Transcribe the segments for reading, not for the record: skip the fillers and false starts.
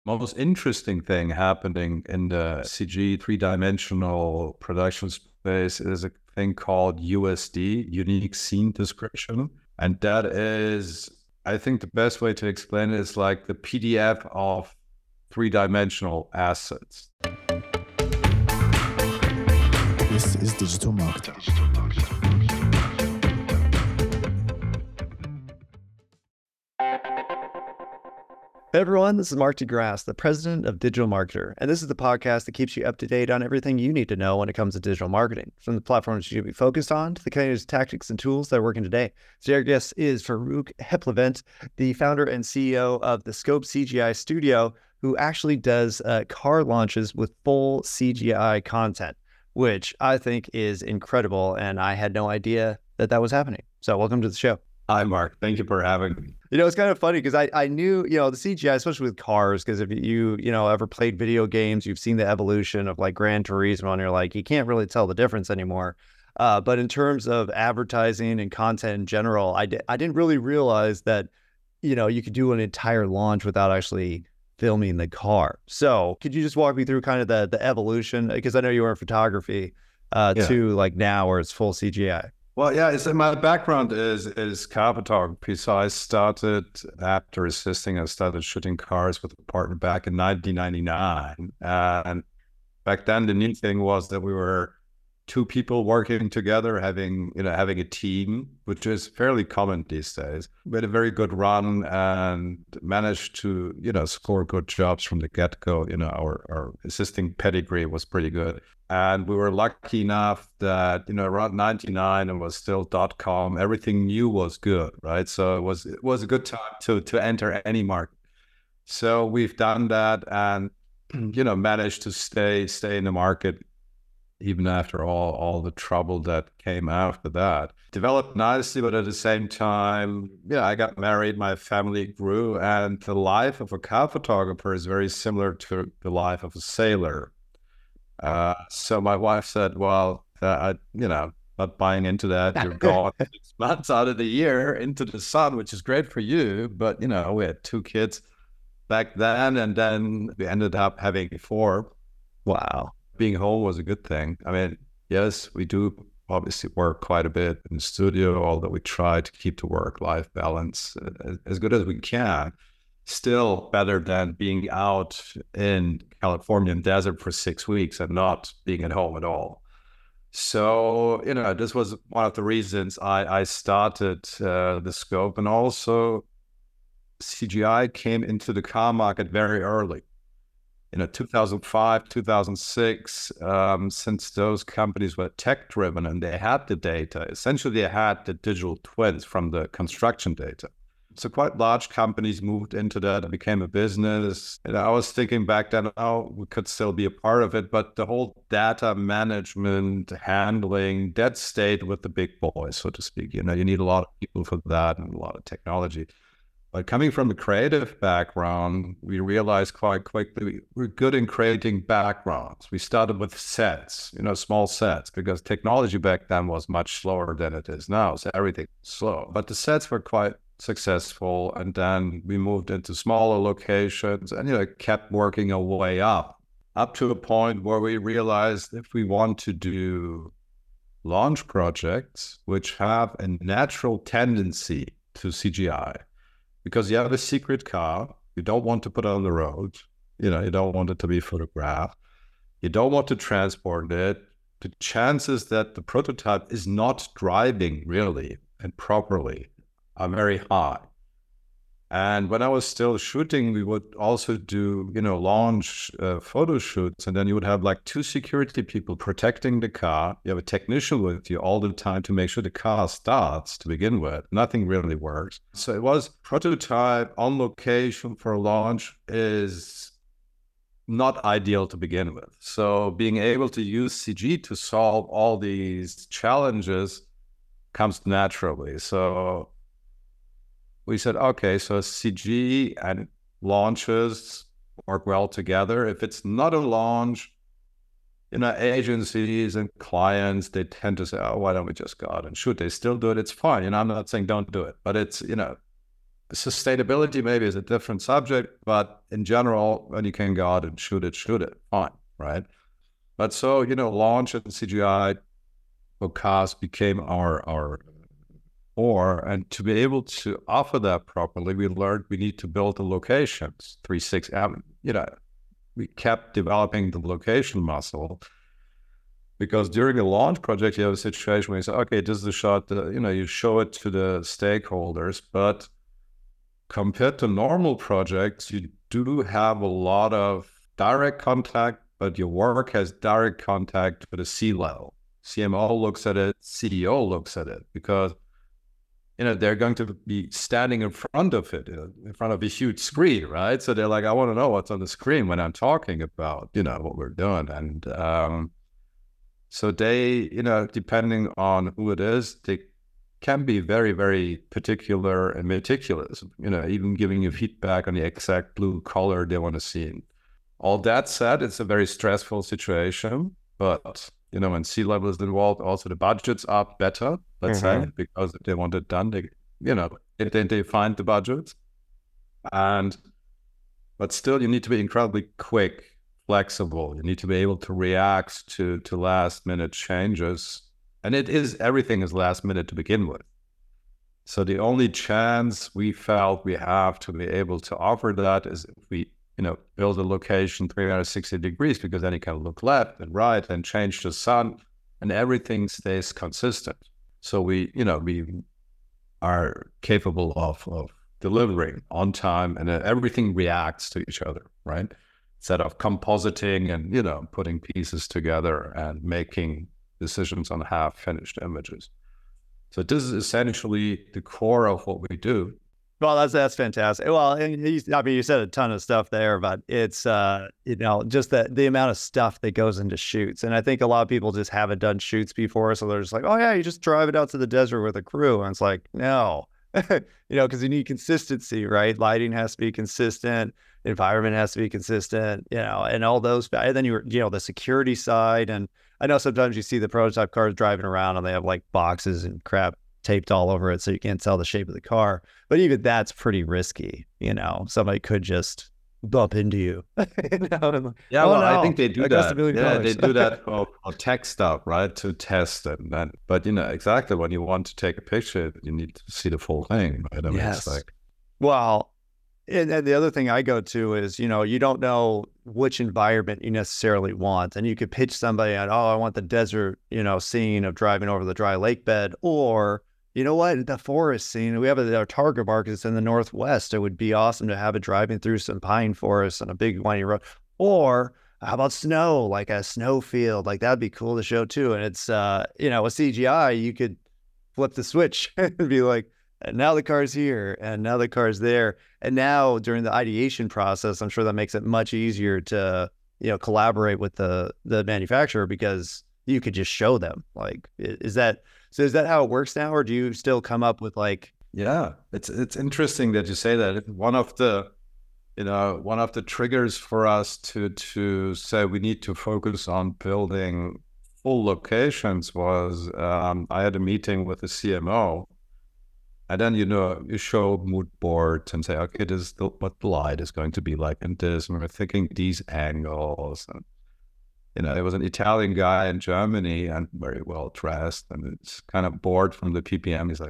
most interesting thing happening in the CG three-dimensional production space is a thing called USD, Unique Scene Description. And that is, I think the best way to explain it is like the PDF of three-dimensional assets. This is Digital Marketing. Hey everyone, this is Mark DeGrasse, the president of Digital Marketer, and this is the podcast that keeps you up to date on everything you need to know when it comes to digital marketing, from the platforms you should be focused on to the kind of tactics and tools that are working today. So our guest is Farouk Heplevent, the founder and CEO of the Scope CGI Studio, who actually does car launches with full CGI content, which I think is incredible, and I had no idea that that was happening. So welcome to the show. Hi, Mark. Thank you for having me. It's kind of funny because I knew, the CGI, especially with cars, because if you ever played video games, you've seen the evolution of like Gran Turismo, and you're like, you can't really tell the difference anymore. But in terms of advertising and content in general, I didn't really realize that, you could do an entire launch without actually filming the car. So could you just walk me through kind of the evolution? Because I know you were in photography to like now where it's full CGI. Well, yeah, my background is car photography. So I started after assisting, I started shooting cars with a partner back in 1999. And back then, the neat thing was that we were two people working together, having a team, which is fairly common these days. We had a very good run and managed to, score good jobs from the get-go. Our assisting pedigree was pretty good. And we were lucky enough that, around 99, it was still .com. Everything new was good, right? So it was a good time to enter any market. So we've done that and, managed to stay in the market even after all the trouble that came after that. Developed nicely, but at the same time, I got married, my family grew, and the life of a car photographer is very similar to the life of a sailor. So my wife said, well, not buying into that. You're gone 6 months out of the year into the sun, which is great for you. But, we had 2 kids back then, and then we ended up having 4. Wow. Being home was a good thing. I mean, yes, we do obviously work quite a bit in the studio, although we try to keep the work-life balance as good as we can. Still better than being out in Californian desert for 6 weeks and not being at home at all. So, this was one of the reasons I started the Scope. And also CGI came into the car market very early. 2005, 2006, since those companies were tech-driven and they had the data, essentially they had the digital twins from the construction data. So quite large companies moved into that and became a business. And I was thinking back then, we could still be a part of it, but the whole data management, handling, that stayed with the big boys, so to speak. You need a lot of people for that and a lot of technology. But coming from a creative background, we realized quite quickly we're good in creating backgrounds. We started with sets, small sets, because technology back then was much slower than it is now. So everything was slow. But the sets were quite successful. And then we moved into smaller locations and, kept working our way up to a point where we realized if we want to do launch projects, which have a natural tendency to CGI, because you have a secret car, you don't want to put it on the road, you don't want it to be photographed, you don't want to transport it, the chances that the prototype is not driving really and properly are very high. And when I was still shooting, we would also do, launch photo shoots, and then you would have like 2 security people protecting the car. You have a technician with you all the time to make sure the car starts to begin with. Nothing really works. So it was prototype on location for a launch is not ideal to begin with. So being able to use CG to solve all these challenges comes naturally. So we said, okay, so CG and launches work well together. If it's not a launch, agencies and clients, they tend to say, why don't we just go out and shoot? They still do it. It's fine. I'm not saying don't do it, but it's, sustainability maybe is a different subject, but in general, when you can go out and shoot it, fine, right? But so, launch and CGI Bocas became our core, and to be able to offer that properly, we learned we need to build the locations. We kept developing the location muscle, because during the launch project, you have a situation where you say, okay, this is the shot, you show it to the stakeholders, but compared to normal projects, you do have a lot of direct contact, but your work has direct contact with the C-level. CMO looks at it, CDO looks at it, because they're going to be standing in front of it, in front of a huge screen, right? So they're like, I want to know what's on the screen when I'm talking about, what we're doing. And so they, depending on who it is, they can be very, very particular and meticulous, even giving you feedback on the exact blue color they want to see. All that said, it's a very stressful situation, but when C-level is involved, also the budgets are better, let's say, because if they want it done, they find the budget. But still, you need to be incredibly quick, flexible. You need to be able to react to last minute changes. And everything is last minute to begin with. So the only chance we felt we have to be able to offer that is if we build a location 360 degrees, because then you can look left and right and change the sun and everything stays consistent. So we are capable of delivering on time, and everything reacts to each other, right? Instead of compositing and, putting pieces together and making decisions on half-finished images. So this is essentially the core of what we do. Well, that's fantastic. Well, you said a ton of stuff there, but it's, just the amount of stuff that goes into shoots. And I think a lot of people just haven't done shoots before. So they're just like, oh yeah, you just drive it out to the desert with a crew. And it's like, no, because you need consistency, right? Lighting has to be consistent. Environment has to be consistent, and all those. And then the security side. And I know sometimes you see the prototype cars driving around and they have like boxes and crap taped all over it so you can't tell the shape of the car. But even that's pretty risky. Somebody could just bump into you. Yeah, well, I think they do that. Yeah, they do that for tech stuff, right? To test it. But exactly when you want to take a picture, you need to see the full thing, right? Yes. Well, and the other thing I go to is, you don't know which environment you necessarily want. And you could pitch somebody on, I want the desert, scene of driving over the dry lake bed, or the forest scene. We have our target markets in the Northwest. It would be awesome to have it driving through some pine forests on a big windy road. Or how about snow, like a snow field? Like that'd be cool to show too. And it's, with CGI, you could flip the switch and be like, and now the car's here and now the car's there. And now during the ideation process, I'm sure that makes it much easier to, collaborate with the manufacturer, because you could just show them. Like, is that how it works now? Or do you still come up with like? Yeah, it's interesting that you say that. One of the triggers for us to say we need to focus on building full locations was I had a meeting with the CMO. And then, you show mood boards and say, okay, this is what the light is going to be like in this. And we're thinking these angles. And, there was an Italian guy in Germany and very well dressed. And it's kind of bored from the PPM. He's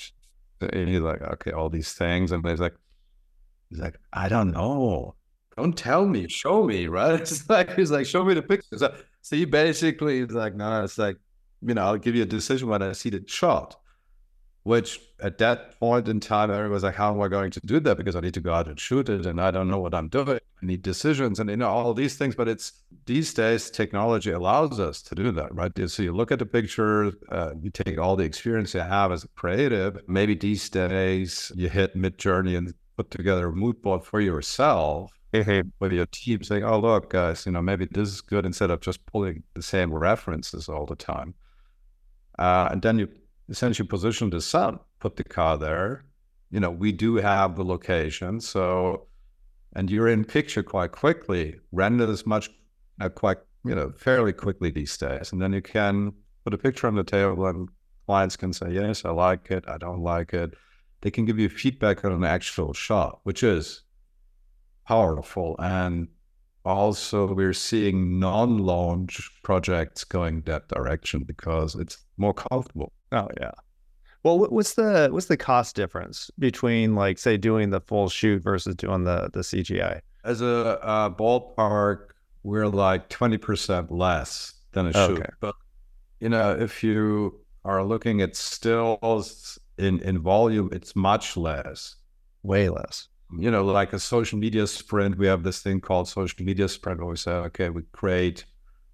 like, okay, all these things. And he's like, I don't know. Don't tell me, show me, right? He's like, show me the pictures. So he basically is like, no, it's like, I'll give you a decision when I see the shot. Which at that point in time, everyone was like, how am I going to do that? Because I need to go out and shoot it and I don't know what I'm doing. I need decisions and, all these things. But these days, technology allows us to do that, right? So you look at the picture, you take all the experience you have as a creative. Maybe these days you hit Midjourney and put together a mood board for yourself with your team saying, oh, look, guys, maybe this is good, instead of just pulling the same references all the time. And then you essentially position the sun, put the car there. We do have the location. So, and you're in picture quite quickly, render this fairly quickly these days. And then you can put a picture on the table and clients can say, yes, I like it, I don't like it. they can give you feedback on an actual shot, which is powerful. And also we're seeing non-launch projects going that direction because it's more comfortable. Oh yeah. Well, what's the cost difference between, like, say, doing the full shoot versus doing the CGI? As a ballpark, we're like 20% less than a shoot. But if you are looking at stills in volume, it's much less. Way less. Like a social media sprint, we have this thing called social media sprint where we say, okay, we create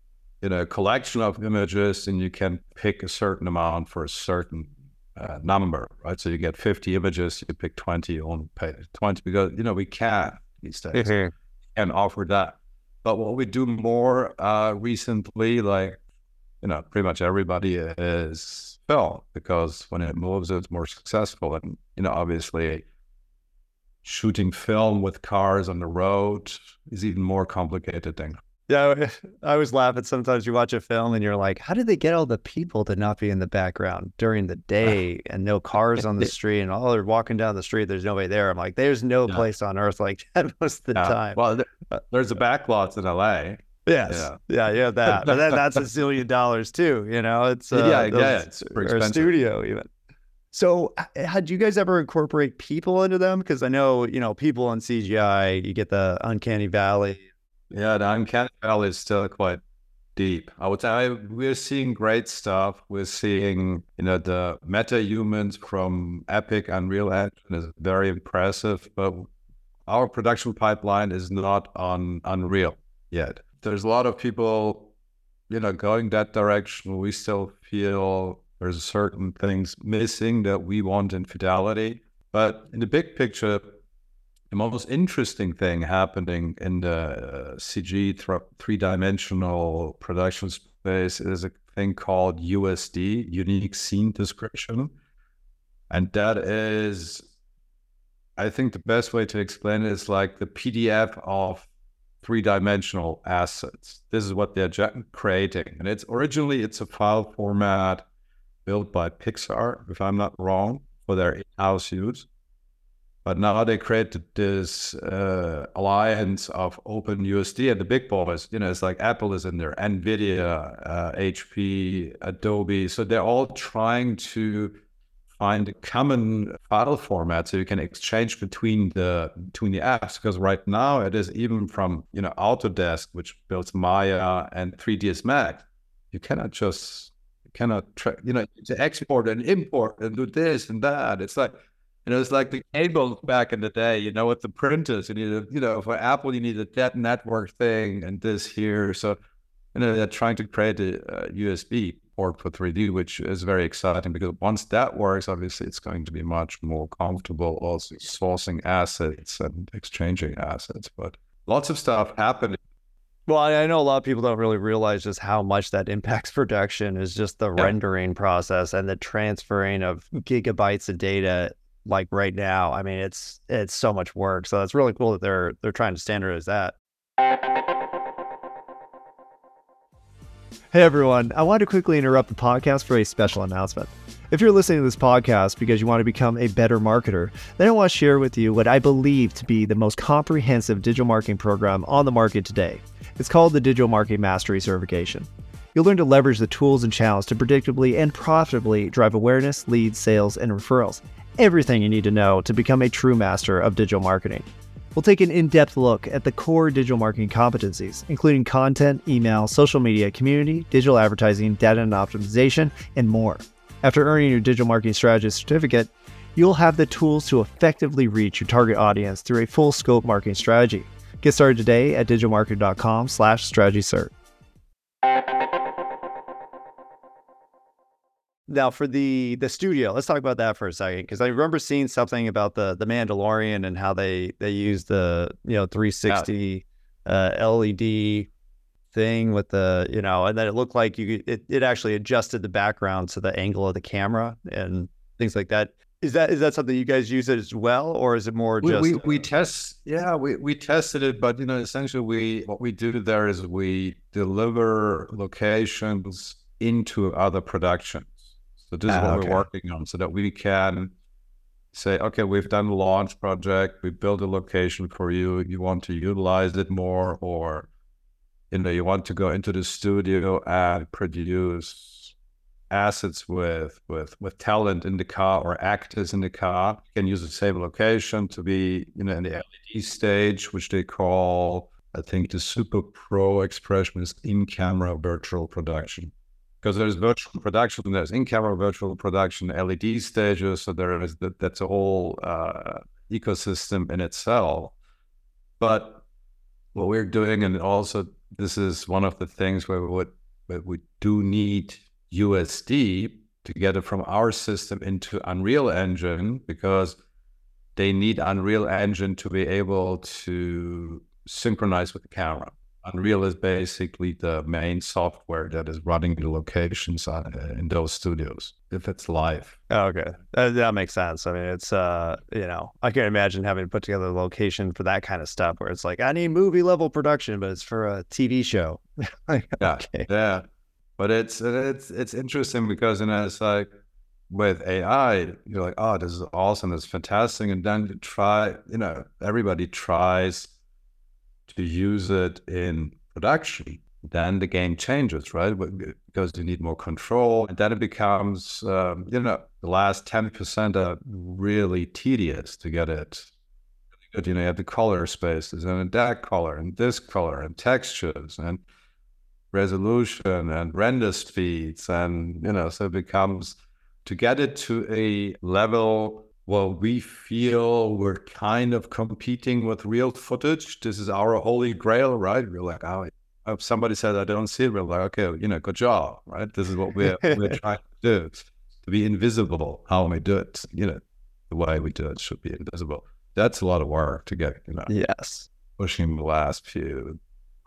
a collection of images and you can pick a certain amount for a certain number, right? So you get 50 images, you pick 20, you only pay 20 because, we can these days and offer that. But what we do more recently, like, pretty much everybody is film, because when it moves, it's more successful. And, obviously shooting film with cars on the road is even more complicated thing. Yeah, I always laugh at sometimes you watch a film and you're like, how did they get all the people to not be in the background during the day and no cars on the street and all are walking down the street, there's nobody there. I'm like, there's no place on earth like that most of the time. Well, there's a backlots in LA. Yes. Yeah, that. But then that's $1 zillion too, It's it's super expensive. Or a studio even. So had you guys ever incorporate people into them? Because I know, people on CGI, you get the uncanny valley. Yeah, the uncanny valley is still quite deep. I would say we're seeing great stuff. We're seeing, the meta-humans from Epic Unreal Engine is very impressive, but our production pipeline is not on Unreal yet. There's a lot of people, going that direction. We still feel there's certain things missing that we want in fidelity. But in the big picture, the most interesting thing happening in the CG three-dimensional production space is a thing called USD, Unique Scene Description. And that is, I think the best way to explain it is like the PDF of three-dimensional assets. This is what they're creating. And it's a file format built by Pixar, if I'm not wrong, for their in-house use. But now they created this alliance of OpenUSD, and the big boys, it's like Apple is in there, NVIDIA, HP, Adobe. So they're all trying to find a common file format so you can exchange between the apps. Because right now it is, even from Autodesk, which builds Maya and 3ds Max, you cannot to export and import and do this and that. It's like, it's like the cables back in the day, with the printers. You need for Apple, you need that network thing and this here. So, they're trying to create a USB port for 3D, which is very exciting because once that works, obviously it's going to be much more comfortable also sourcing assets and exchanging assets. But lots of stuff happening. Well, I know a lot of people don't really realize just how much that impacts production is just the rendering process and the transferring of gigabytes of data. Like right now, I mean, it's so much work. So it's really cool that they're trying to standardize that. Hey everyone, I want to quickly interrupt the podcast for a special announcement. If you're listening to this podcast because you want to become a better marketer, then I want to share with you what I believe to be the most comprehensive digital marketing program on the market today. It's called the Digital Marketing Mastery Certification. You'll learn to leverage the tools and channels to predictably and profitably drive awareness, leads, sales, and referrals. Everything you need to know to become a true master of digital marketing. We'll take an in-depth look at the core digital marketing competencies, including content, email, social media, community, digital advertising, data and optimization, and more. After earning your digital marketing strategist certificate, you'll have the tools to effectively reach your target audience through a full scope marketing strategy. Get started today at digitalmarketer.com/strategy-cert. Now for the studio, let's talk about that for a second, because I remember seeing something about the Mandalorian and how they use the 360 LED thing with the and then it looked like it actually adjusted the background to the angle of the camera and things like that. Is that something you guys use it as well, or is it more just we test? Yeah, we tested it, but essentially what we do there is we deliver locations into other productions. So this is what we're working on, so that we can say, okay, we've done a launch project, we built a location for you, you want to utilize it more, or you want to go into the studio and produce assets with talent in the car or actors in the car. You can use the same location to be, in the LED stage, which they call, I think the super pro expression is in-camera virtual production. Because there's virtual production, there's in-camera virtual production, LED stages, so that's a whole ecosystem in itself. But what we're doing, and also this is one of the things where we do need USD to get it from our system into Unreal Engine, because they need Unreal Engine to be able to synchronize with the camera. Unreal is basically the main software that is running the locations in those studios, if it's live. Oh, okay. That makes sense. I mean, it's, I can't imagine having to put together a location for that kind of stuff where it's like, I need movie level production, but it's for a TV show. Yeah. But it's interesting because, it's like with AI, you're like, oh, this is awesome, it's fantastic. And then you try, everybody tries to use it in production, then the game changes, right? Because you need more control, and then it becomes, the last 10% are really tedious to get it. You have the color spaces and that color and this color and textures and resolution and render speeds, and so it becomes, to get it to a level, well, we feel we're kind of competing with real footage. This is our holy grail, right? We're like, oh, if somebody said I don't see it, we're like, okay, good job, right? This is what we're trying to do, to be invisible. How we do it, the way we do it should be invisible. That's a lot of work to get, Yes, pushing the last few.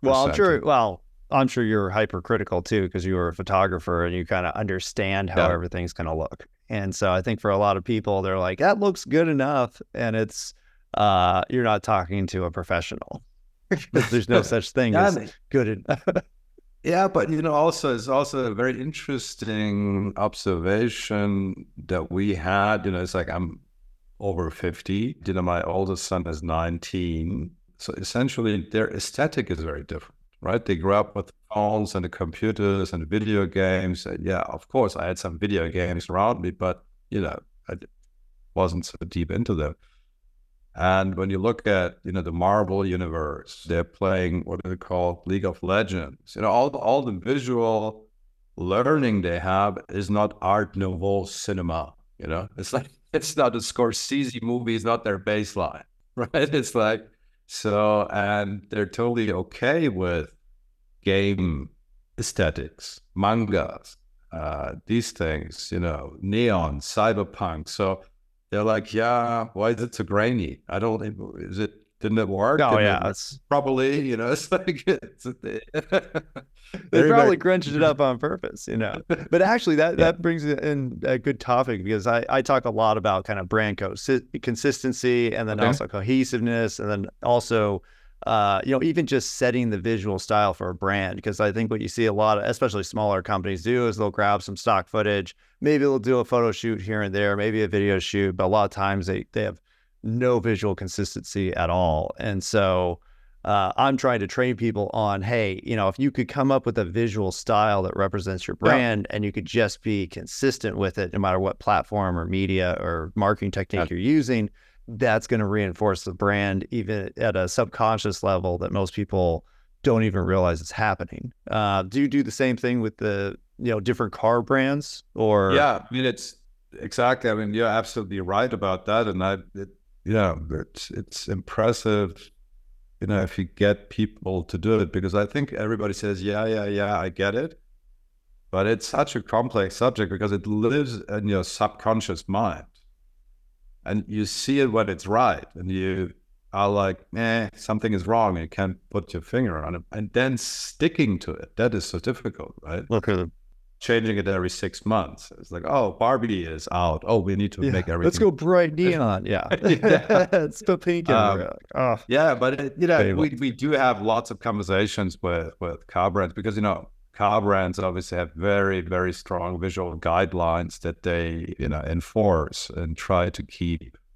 Well, I'm sure you're hypercritical too, because you were a photographer and you kind of understand how everything's going to look. And so I think for a lot of people, they're like, that looks good enough. And it's, you're not talking to a professional. There's no such thing as good enough. Yeah, but also it's also a very interesting observation that we had. It's like, I'm over 50. My oldest son is 19. So essentially their aesthetic is very different, right? They grew up with phones and the computers and video games. And yeah, of course, I had some video games around me, but I wasn't so deep into them. And when you look at the Marvel universe, they're playing what they call League of Legends. All the visual learning they have is not Art Nouveau cinema. It's like, it's not a Scorsese movie. It's not their baseline, right? It's like, so, and they're totally okay with game aesthetics, mangas, these things, neon, cyberpunk. So they're like, yeah, why is it so grainy? Didn't it work? Oh, yeah. It's probably, it's like, they probably crunched it up on purpose, But actually, that brings in a good topic, because I talk a lot about kind of brand consistency, and then also cohesiveness, and then also, even just setting the visual style for a brand. Because I think what you see a lot of, especially smaller companies do, is they'll grab some stock footage, maybe they'll do a photo shoot here and there, maybe a video shoot, but a lot of times they have no visual consistency at all. And so I'm trying to train people on, hey, if you could come up with a visual style that represents your brand, and you could just be consistent with it, no matter what platform or media or marketing technique you're using, that's going to reinforce the brand, even at a subconscious level that most people don't even realize it's happening. Do you do the same thing with the, different car brands? Or yeah, I mean, it's exactly. I mean, you're absolutely right about that, and it's impressive, if you get people to do it, because I think everybody says, yeah, I get it. But it's such a complex subject because it lives in your subconscious mind. And you see it when it's right. And you are like, something is wrong. And you can't put your finger on it. And then sticking to it, that is so difficult, right? Okay. Changing it every 6 months. It's like, oh, Barbie is out. Oh, we need to make everything. Let's go bright neon. Yeah. Let's put pink in there. Yeah, but we do have lots of conversations with car brands, because car brands obviously have very, very strong visual guidelines that they enforce and try to keep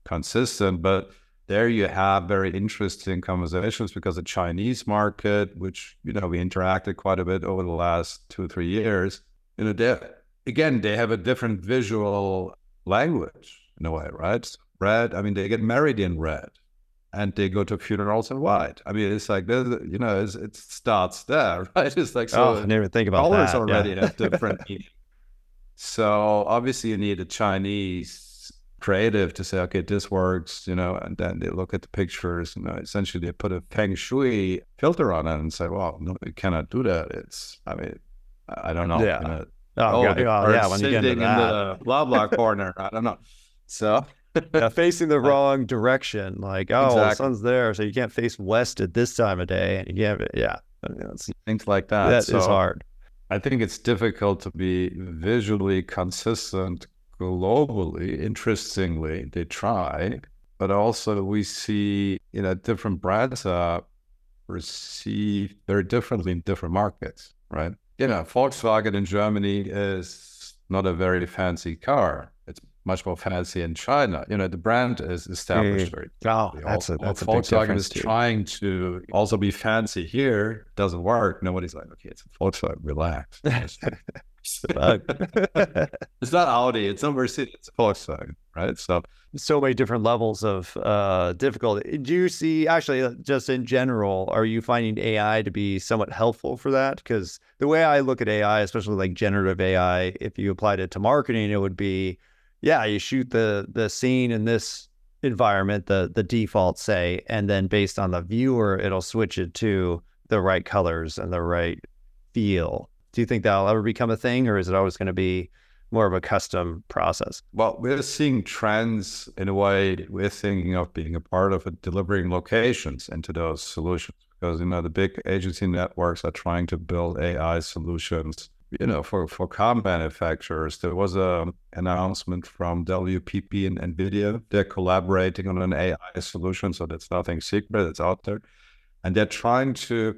consistent. But there you have very interesting conversations because the Chinese market, which, we interacted quite a bit over the last 2-3 years, they have a different visual language in a way, right? Red, they get married in red and they go to funerals in white. It's like, it starts there, right? It's like, so I didn't even think about colors that. already have different meaning. So obviously you need a Chinese creative to say, okay, this works, and then they look at the pictures, essentially they put a feng shui filter on it and say, well, no, you cannot do that. I don't know. Yeah. When you get into that, the blah blah corner, I don't know. So facing the wrong direction, like, exactly. The sun's there, so you can't face west at this time of day, and you can't. Things like that. That is hard. I think it's difficult to be visually consistent globally. Interestingly, they try, but also we see, different brands are received very differently in different markets, right? Volkswagen in Germany is not a very fancy car. It's much more fancy in China. The brand is established very. That's a Volkswagen is trying to also be fancy here. Doesn't work. Nobody's like, okay, it's a Volkswagen. Relax. It's not Audi. It's not Mercedes. It's Volkswagen, right? So many different levels of difficulty. Do you see, actually, just in general, are you finding AI to be somewhat helpful for that? Because the way I look at AI, especially like generative AI, if you applied it to marketing, it would be, you shoot the scene in this environment, the default, say, and then based on the viewer, it'll switch it to the right colors and the right feel. Do you think that'll ever become a thing, or is it always going to be more of a custom process? Well, we're seeing trends in a way. We're thinking of being a part of it, delivering locations into those solutions, because, the big agency networks are trying to build AI solutions, for car manufacturers. There was an announcement from WPP and NVIDIA. They're collaborating on an AI solution, so that's nothing secret. It's out there. And they're trying to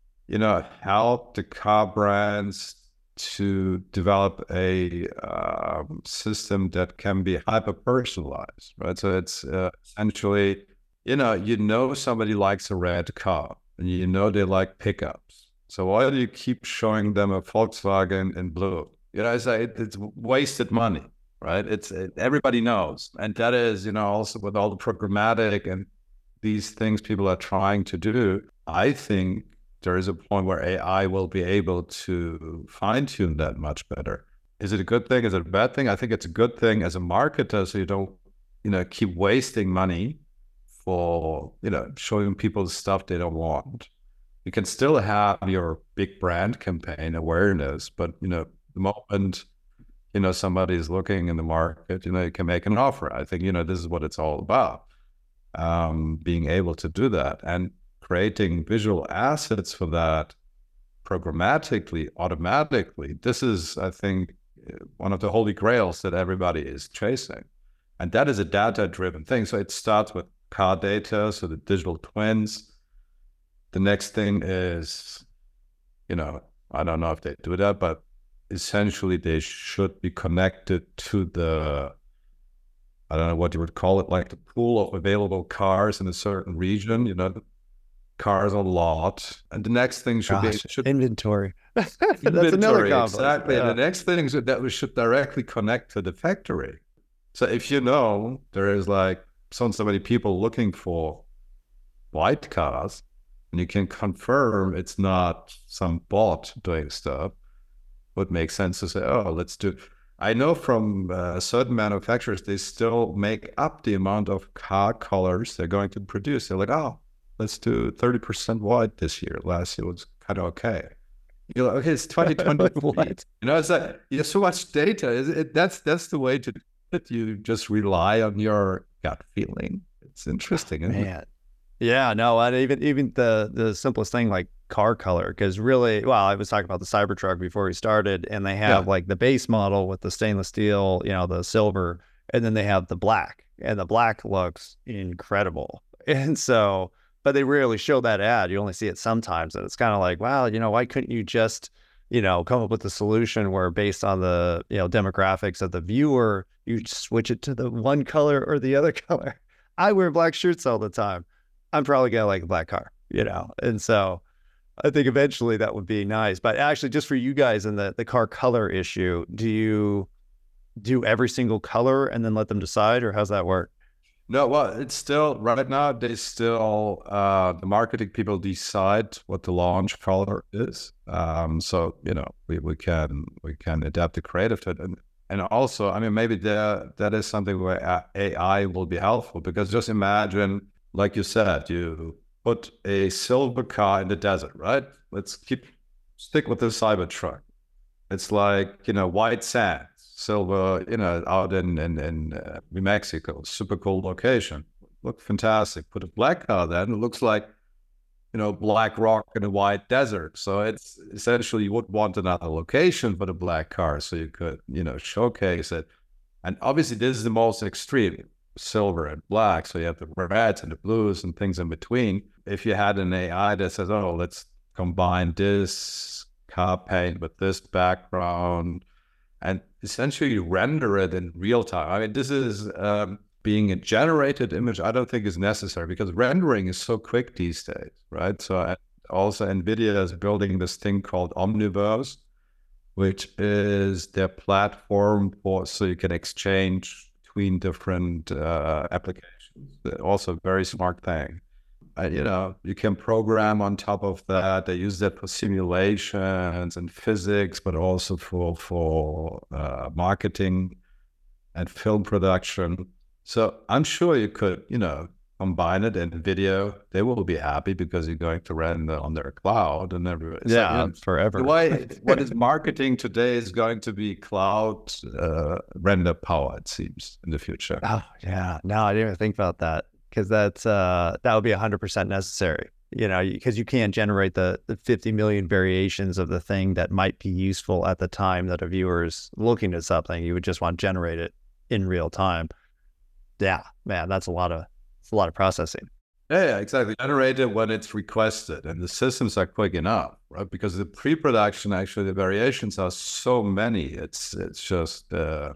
help the car brands to develop a system that can be hyper-personalized, right? So it's essentially, somebody likes a red car, and they like pickups. So why do you keep showing them a Volkswagen in blue? It's wasted money, right? Everybody knows. And that is, also with all the programmatic and these things people are trying to do, I think there is a point where AI will be able to fine-tune that much better. Is it a good thing? Is it a bad thing? I think it's a good thing as a marketer, so you don't, keep wasting money for, showing people stuff they don't want. You can still have your big brand campaign awareness, but, the moment, somebody's looking in the market, you can make an offer. I think, this is what it's all about, being able to do that. And creating visual assets for that programmatically, automatically. This is, I think, one of the holy grails that everybody is chasing. And that is a data-driven thing. So it starts with car data, so the digital twins. The next thing is, I don't know if they do that, but essentially they should be connected to the, I don't know what you would call it, like the pool of available cars in a certain region, cars a lot. And the next thing should be inventory. That's another exactly. Yeah. And the next thing is that we should directly connect to the factory. So if there is like so many people looking for white cars, and you can confirm it's not some bot doing stuff, would make sense to say, oh, let's do. I know from certain manufacturers, they still make up the amount of car colors they're going to produce. They're like, oh, let's do 30% white this year. Last year was kind of okay. You're like, okay, it's 2020. It's like, you have so much data. That's the way to do it. You just rely on your gut feeling. It's interesting, isn't it? Yeah, no, and even the simplest thing like car color, because really, I was talking about the Cybertruck before we started, and they have like the base model with the stainless steel, the silver, and then they have the black, and the black looks incredible. And so, but they rarely show that ad. You only see it sometimes, and it's kind of like, wow, why couldn't you just come up with a solution where based on the, demographics of the viewer, you switch it to the one color or the other color. I wear black shirts all the time. I'm probably going to like a black car, And so I think eventually that would be nice. But actually, just for you guys in the car color issue, do you do every single color and then let them decide, or how's that work? No, well, it's still right now. They still the marketing people decide what the launch color is. So we can adapt the creative to it, and also, I mean, maybe that is something where AI will be helpful, because just imagine, like you said, you put a silver car in the desert, right? Let's stick with the Cybertruck. It's like white sand. Silver, out in New Mexico, super cool location. Look fantastic. Put a black car then, it looks like, black rock in a white desert. So it's essentially, you would want another location for the black car so you could, showcase it. And obviously this is the most extreme, silver and black. So you have the reds and the blues and things in between. If you had an AI that says, oh, let's combine this car paint with this background, and essentially render it in real time. I mean, this is being a generated image. I don't think is necessary, because rendering is so quick these days, right? So also NVIDIA is building this thing called Omniverse, which is their platform so you can exchange between different applications. Also a very smart thing. You can program on top of that. They use that for simulations and physics, but also for marketing and film production. So I'm sure you could, combine it in video. They will be happy because you're going to render on their cloud and everything. Yeah, forever. What is marketing today is going to be cloud render power, it seems, in the future. Oh, yeah. No, I didn't even think about that. Because that would be 100% necessary, because you can't generate the 50 million variations of the thing that might be useful at the time that a viewer is looking at something. You would just want to generate it in real time. Yeah, man, that's a lot of processing. Yeah, exactly. Generate it when it's requested, and the systems are quick enough, right? Because the pre-production, actually, the variations are so many. It's just.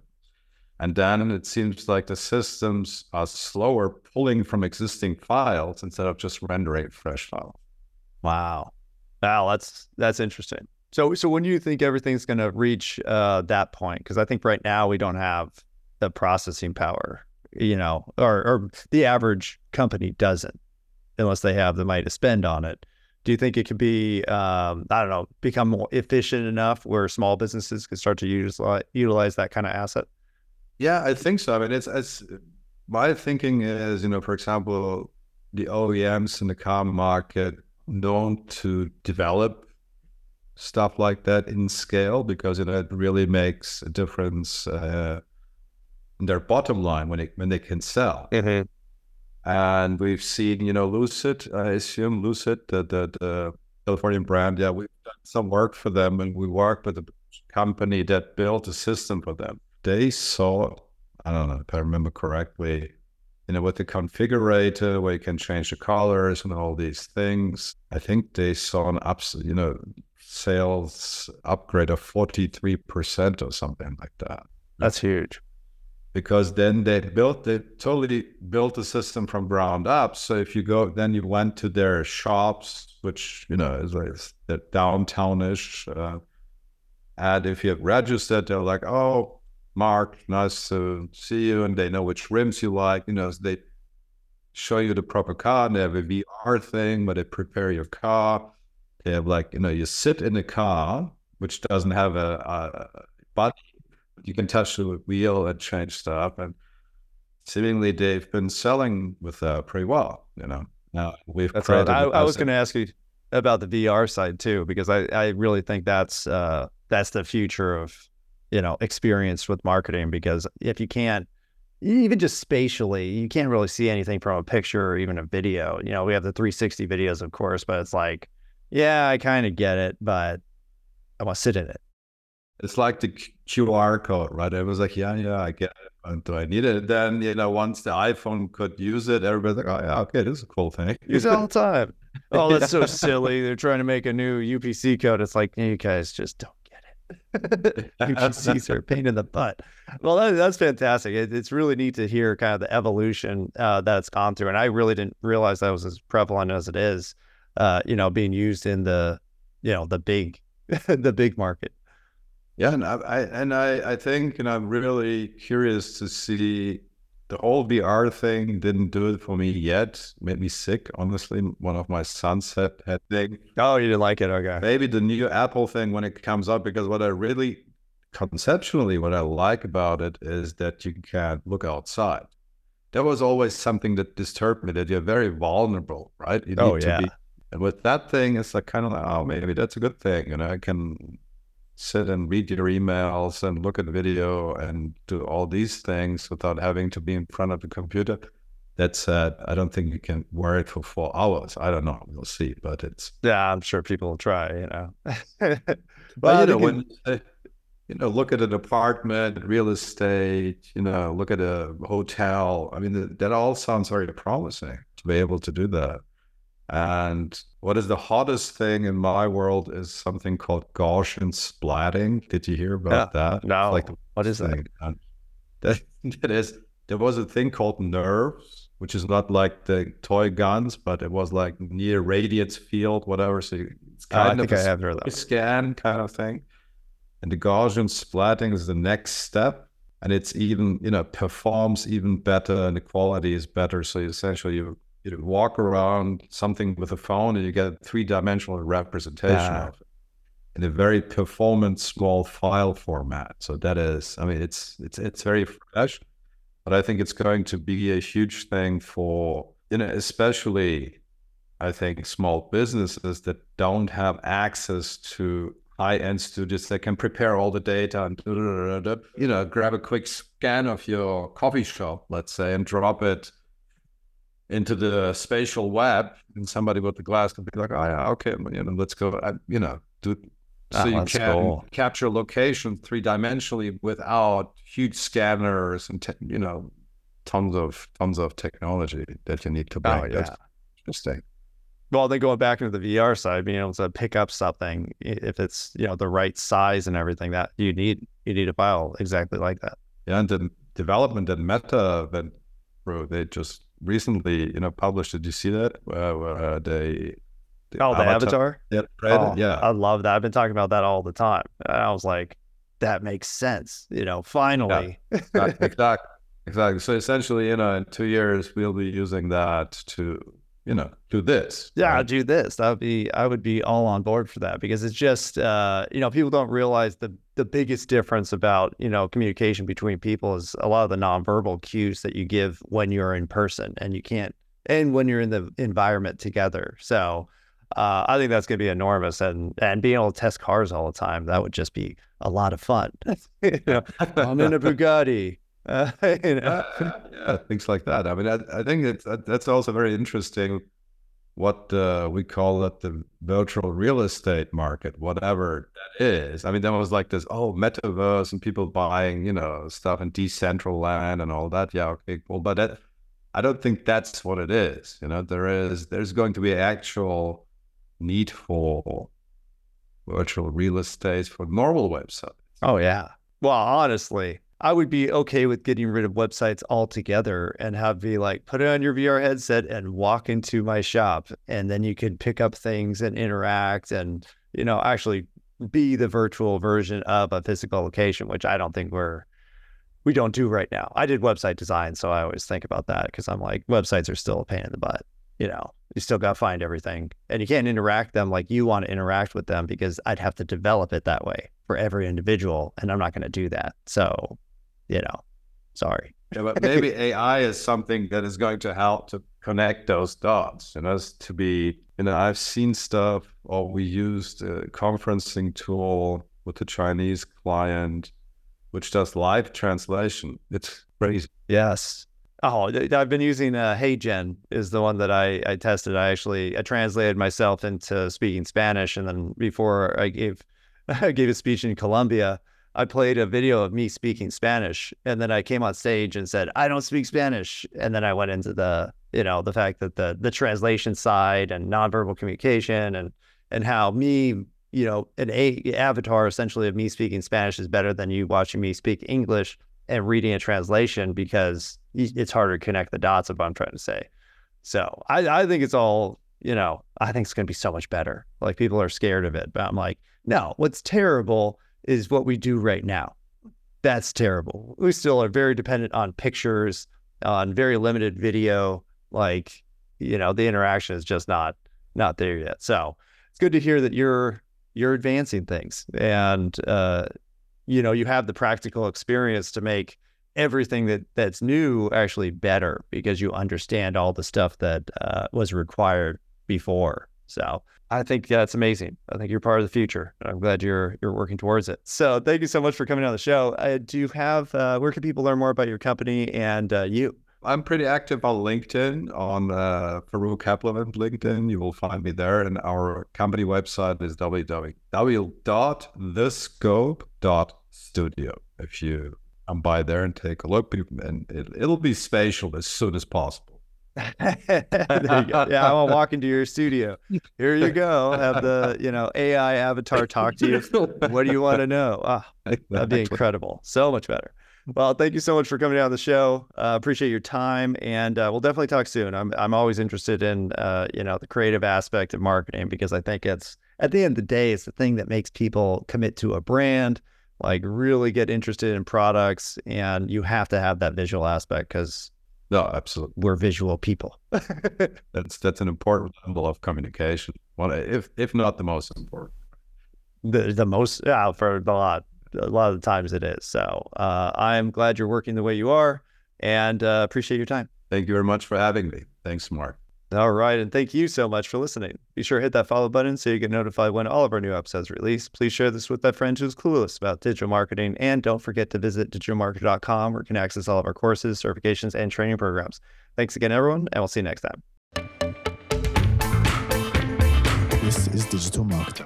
And then it seems like the systems are slower pulling from existing files instead of just rendering fresh files. Wow, that's interesting. So when do you think everything's going to reach that point? Because I think right now we don't have the processing power, or the average company doesn't, unless they have the money to spend on it. Do you think it could be, become more efficient enough where small businesses can start to utilize that kind of asset? Yeah, I think so. I mean, it's my thinking is, for example, the OEMs in the car market known to develop stuff like that in scale, because it really makes a difference in their bottom line when they can sell. Mm-hmm. And we've seen, Lucid, I assume Lucid, the Californian brand. Yeah, we've done some work for them, and we worked with a company that built a system for them. They saw, I don't know if I remember correctly, with the configurator where you can change the colors and all these things. I think they saw an sales upgrade of 43% or something like that. That's huge. Because then they totally built the system from ground up. So if you then you went to their shops, which, is like the downtownish, and if you have registered, they're like, oh, Mark, nice to see you. And they know which rims you like, so they show you the proper car, and they have a VR thing where they prepare your car. They have you sit in the car, which doesn't have a button. You can touch the wheel and change stuff. And seemingly they've been selling with pretty well, Now we've created. I was going to ask you about the VR side too, because I really think that's the future of, experience with marketing, because if you can't, even just spatially, you can't really see anything from a picture or even a video. We have the 360 videos, of course, but it's like, yeah, I kind of get it, but I want to sit in it. It's like the QR code, right? It was like, yeah, I get it. Do I need it? Then, once the iPhone could use it, everybody's like, oh, yeah, okay, this is a cool thing. Use it all the time. Oh, that's so silly. They're trying to make a new UPC code. It's like, you guys just don't get it. UPCs are a pain in the butt. Well, that's fantastic. It's really neat to hear kind of the evolution that it's gone through. And I really didn't realize that was as prevalent as it is, being used in the big, the big market. Yeah, and I think, I'm really curious to see. The whole VR thing didn't do it for me yet. Made me sick, honestly. One of my sons had thing. Oh, you didn't like it? Okay. Maybe the new Apple thing when it comes up, because what I really conceptually what I like about it is that you can look outside. That was always something that disturbed me, that you're very vulnerable, right? You need to be. And with that thing, it's like kind of like, oh, maybe that's a good thing. I can sit and read your emails and look at video and do all these things without having to be in front of the computer. That said, I don't think you can wear it for 4 hours. I don't know. We'll see. But it's... Yeah, I'm sure people will try, But, when look at an apartment, real estate, look at a hotel. I mean, that all sounds very promising to be able to do that. And what is the hottest thing in my world is something called Gaussian splatting. Did you hear about that? No. Like, what is that? There was a thing called NERVs, which is not like the toy guns, but it was like near radiance field, whatever. So it's kind of a scan kind of thing. And the Gaussian splatting is the next step. And it's even, performs even better and the quality is better. So essentially you walk around something with a phone and you get a 3-dimensional representation of it in a very performance small file format. So that is, it's very fresh, but I think it's going to be a huge thing for, especially I think small businesses that don't have access to high-end studios that can prepare all the data and grab a quick scan of your coffee shop, let's say, and drop it into the spatial web, and somebody with the glass could be like, oh yeah, okay, let's go, so you can capture location 3-dimensionally without huge scanners and tons of technology that you need to bring. Oh, yeah. That's interesting. Well, then going back into the VR side, being able to pick up something, if it's the right size and everything, that you need a file exactly like that. Yeah, and the development that Meta they just recently published. Did you see that? The Avatar? Yeah, yeah. I love that. I've been talking about that all the time. And I was like, that makes sense. Finally. Yeah, exactly. So essentially, in 2 years, we'll be using that to do this. Yeah, right? do this. I would be all on board for that, because it's just, people don't realize the biggest difference about, communication between people is a lot of the nonverbal cues that you give when you're in person and when you're in the environment together. So I think that's going to be enormous, and being able to test cars all the time, that would just be a lot of fun. I'm in a Bugatti. Yeah, things like that. I think that's also very interesting. What we call it, the virtual real estate market, whatever that is. There was like this metaverse and people buying stuff in Decentraland and all that. Yeah, okay, cool. But I don't think that's what it is. There's going to be actual need for virtual real estate for normal websites. Oh yeah. Well, honestly, I would be okay with getting rid of websites altogether and be like, put it on your VR headset and walk into my shop. And then you could pick up things and interact and, actually be the virtual version of a physical location, which I don't think we don't do right now. I did website design, so I always think about that, because I'm like, websites are still a pain in the butt. You still got to find everything, and you can't interact them like you want to interact with them, because I'd have to develop it that way for every individual, and I'm not going to do that. So, sorry. Yeah, but maybe AI is something that is going to help to connect those dots. To be, I've seen stuff, or we used a conferencing tool with a Chinese client, which does live translation. It's crazy. Yes. Oh, I've been using HeyGen is the one that I tested. I translated myself into speaking Spanish, and then before I gave a speech in Colombia, I played a video of me speaking Spanish, and then I came on stage and said, I don't speak Spanish. And then I went into the the fact that the translation side and nonverbal communication and how me, an avatar essentially of me speaking Spanish is better than you watching me speak English and reading a translation, because it's harder to connect the dots of what I'm trying to say. So I think it's all, I think it's going to be so much better. Like, people are scared of it, but I'm like, no, what's terrible is what we do right now. That's terrible. We still are very dependent on pictures, on very limited video. Like, the interaction is just not there yet. So it's good to hear that you're advancing things, and you have the practical experience to make everything that's new actually better, because you understand all the stuff that was required before. So I think that's amazing. I think you're part of the future, and I'm glad you're working towards it. So thank you so much for coming on the show. Do you have where can people learn more about your company and you? I'm pretty active on LinkedIn, on Farouk Kaplan LinkedIn. You will find me there. And our company website is www.thescope.studio. If you come by there and take a look, and it'll be spatial as soon as possible. There you go. Yeah, I want to walk into your studio. Here you go. Have the AI avatar talk to you. What do you want to know? That'd be incredible. So much better. Well, thank you so much for coming on the show. Appreciate your time, and we'll definitely talk soon. I'm always interested in the creative aspect of marketing, because I think it's, at the end of the day, it's the thing that makes people commit to a brand, like really get interested in products, and you have to have that visual aspect, because no, absolutely, we're visual people. That's an important level of communication. Well, if not the most important. The most, for a lot of the times it is. So I'm glad you're working the way you are, and appreciate your time. Thank you very much for having me. Thanks, Mark. All right. And thank you so much for listening. Be sure to hit that follow button so you get notified when all of our new episodes release. Please share this with that friend who's clueless about digital marketing. And don't forget to visit digitalmarketer.com, where you can access all of our courses, certifications, and training programs. Thanks again, everyone, and we'll see you next time. This is Digital Marketer.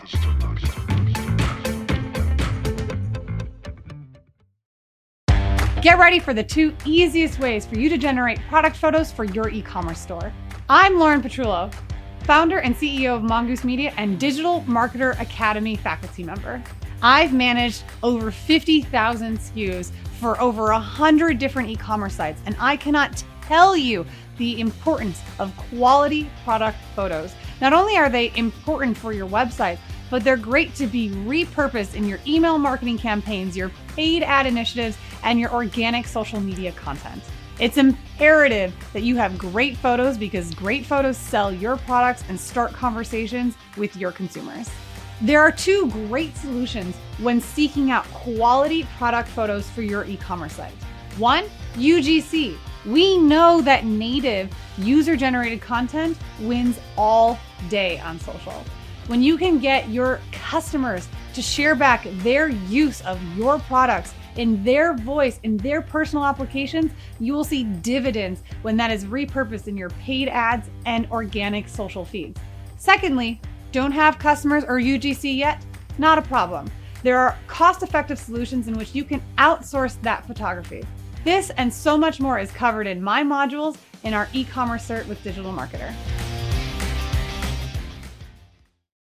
Get ready for the 2 easiest ways for you to generate product photos for your e-commerce store. I'm Lauren Petrullo, founder and CEO of Mongoose Media and Digital Marketer Academy faculty member. I've managed over 50,000 SKUs for over 100 different e-commerce sites, and I cannot tell you the importance of quality product photos. Not only are they important for your website, but they're great to be repurposed in your email marketing campaigns, your paid ad initiatives, and your organic social media content. It's imperative that you have great photos, because great photos sell your products and start conversations with your consumers. There are 2 great solutions when seeking out quality product photos for your e-commerce site. 1, UGC. We know that native user-generated content wins all day on social. When you can get your customers to share back their use of your products in their voice, in their personal applications, you will see dividends when that is repurposed in your paid ads and organic social feeds. Secondly, don't have customers or UGC yet? Not a problem. There are cost-effective solutions in which you can outsource that photography. This and so much more is covered in my modules in our e-commerce cert with Digital Marketer.